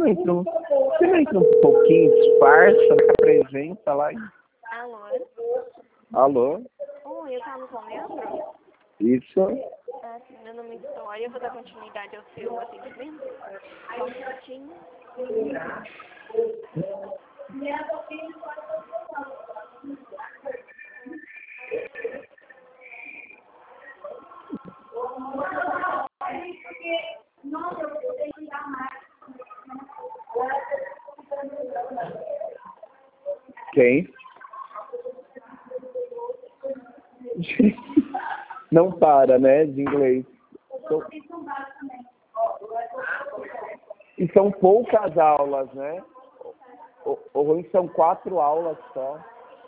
Você não entra um pouquinho disfarça, né? Apresenta lá. Alô? Alô? Oi, eu falo com o Leandro? Isso. Ah, sim, meu nome é História, eu vou dar continuidade ao seu atendimento. Só um minutinho. Quem? Não para, né, de inglês. E são poucas aulas, né? O ruim são 4 aulas só.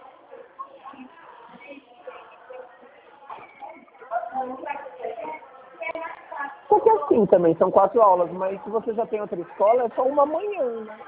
Só que assim também, são 4 aulas, mas se você já tem outra escola, é só uma manhã, né?